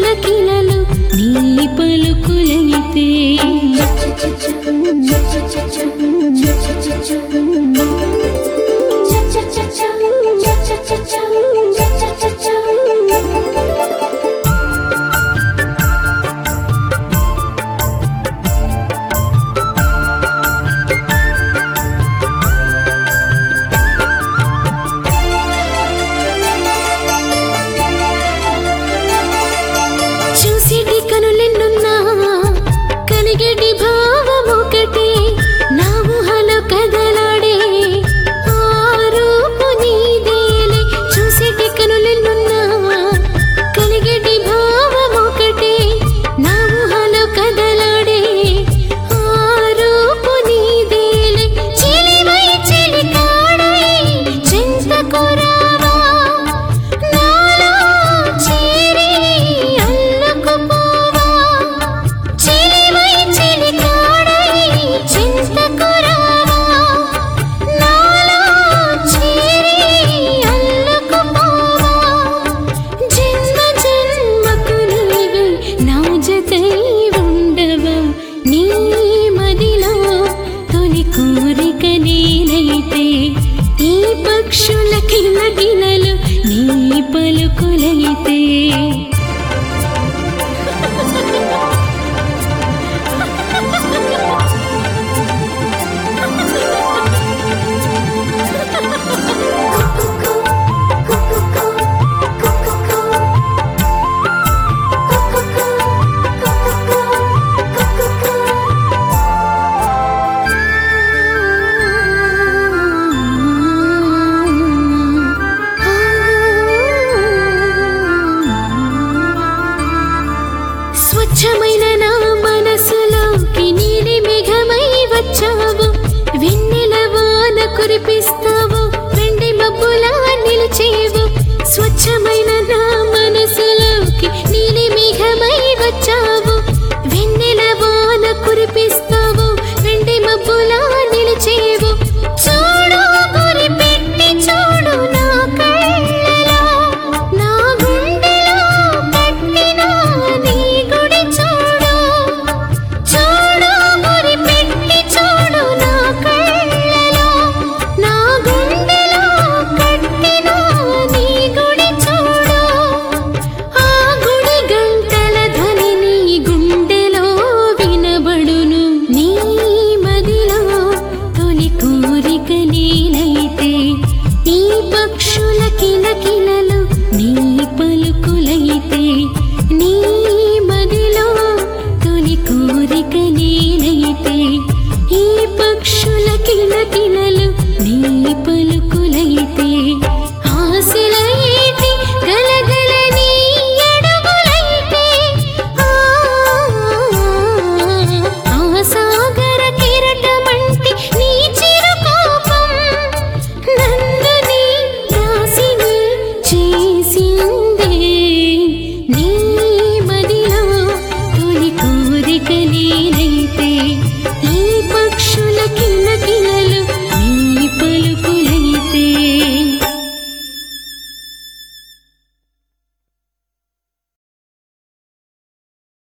కిలకిలలు నీ పలుకులైతే చూసేటి కనులెన్నున్నా కలిగేటి భావమొకటే నా ఊహలో కదలాడే ఆ రూపు నీదేలే చూసేటి కనులెన్నున్నా కలిగేటి భావమొకటే నా ఊహలో కదలాడే ఆ రూపు నీదేలే చిలివై చిలికాడై చింతకు రావా నాలో చేరి అల్లుకుపోవా చిలివై చిలికాడై చింతకు రావా నాలో చేరి అల్లుకుపోవా జన్మ జన్మకు నీవే నా జతై ఉండవా నీ మదిలో తొలి కోరిక నేనైతే ఈ పక్షుల కిలకిలలు నీ పలుకు